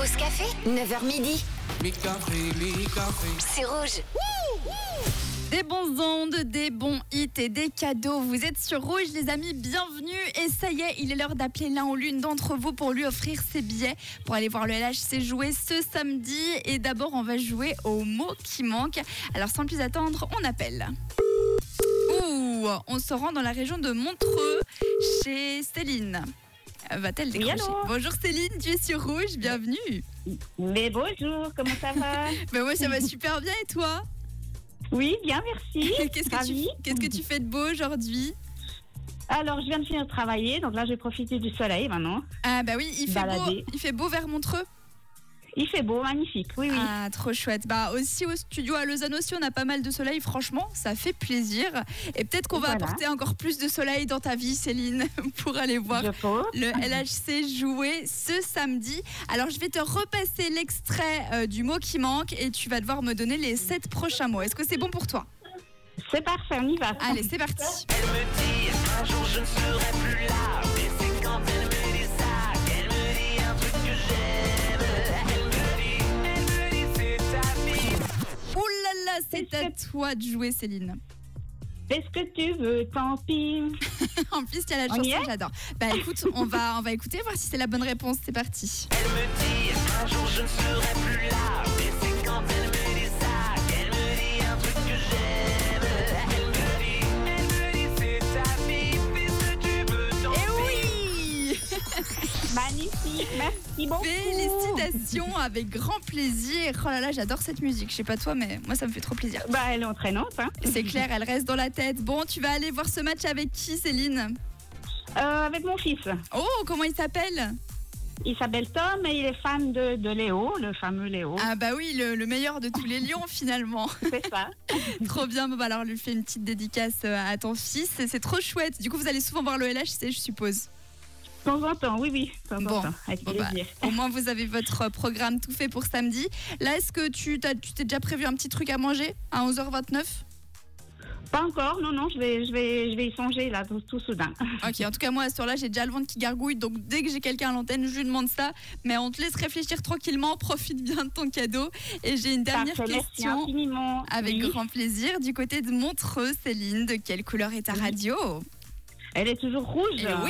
Pause café, 9h midi. C'est rouge. Des bons ondes, des bons hits et des cadeaux. Vous êtes sur Rouge, les amis, bienvenue. Et ça y est, il est l'heure d'appeler l'un ou l'une d'entre vous pour lui offrir ses billets pour aller voir le LHC jouer ce samedi. Et d'abord, on va jouer au mot qui manque. Alors, sans plus attendre, on appelle. On se rend dans la région de Montreux chez Céline. Va-t-elle décrocher? Oui, bonjour Céline, tu es sur Rouge, bienvenue. Mais bonjour, comment ça va? Moi, ça va super bien et toi? Oui, bien, merci. Qu'est-ce que tu fais de beau aujourd'hui? Alors, je viens de finir de travailler, donc là, je vais profiter du soleil maintenant. Ah bah oui, il fait beau vers Montreux. Il fait beau, magnifique, oui. Ah, trop chouette. Bah aussi au studio à Lausanne aussi, on a pas mal de soleil, franchement, ça fait plaisir. Et peut-être qu'on va apporter encore plus de soleil dans ta vie, Céline, pour aller voir le LHC jouer ce samedi. Alors, je vais te repasser l'extrait du mot qui manque et tu vas devoir me donner les 7 prochains mots. Est-ce que c'est bon pour toi? C'est parfait, on y va. Allez, c'est parti. Elle me dit un jour je ne serai plus là. Mais c'est quand elle me dit ça qu'elle me dit un truc que j'aime. Elle me dit c'est ta vie. Ouh là là, c'est à toi de jouer, Céline. Fais ce que tu veux, tant pis. En plus, il y a la chanson, j'adore. Bah écoute, on va écouter, voir si c'est la bonne réponse. C'est parti. Elle me dit un jour je ne serai plus là. Mais c'est quand elle me dit ça qu'elle me dit un truc que j'aime. Elle me dit c'est ta vie. Fais ce que tu veux, tant pis. Eh oui. Magnifique, merci beaucoup. Félicitations, avec grand plaisir. Oh là là, j'adore cette musique. Je sais pas toi, mais moi ça me fait trop plaisir. Bah, elle est entraînante, hein. C'est clair, elle reste dans la tête. Bon, tu vas aller voir ce match avec qui, Céline? Avec mon fils. Oh, comment il s'appelle? Il s'appelle Tom et il est fan de Léo, le fameux Léo. Ah bah oui, le meilleur de tous les lions finalement. C'est ça. Trop bien, bon, bah alors lui fais une petite dédicace à ton fils. C'est trop chouette. Du coup, vous allez souvent voir le LHC, je suppose. De temps en temps, oui. De temps en temps, avec bah, plaisir. au moins vous avez votre programme tout fait pour samedi. Là, est-ce que tu t'es déjà prévu un petit truc à manger à 11h29? Pas encore, non, je vais y songer là, tout soudain. Ok, en tout cas moi à ce temps-là j'ai déjà le ventre qui gargouille, donc dès que j'ai quelqu'un à l'antenne je lui demande ça, mais on te laisse réfléchir tranquillement, profite bien de ton cadeau. Et j'ai une dernière question, merci infiniment. avec grand plaisir, du côté de Montreux, Céline, de quelle couleur est ta radio? Elle est toujours rouge. Et oui.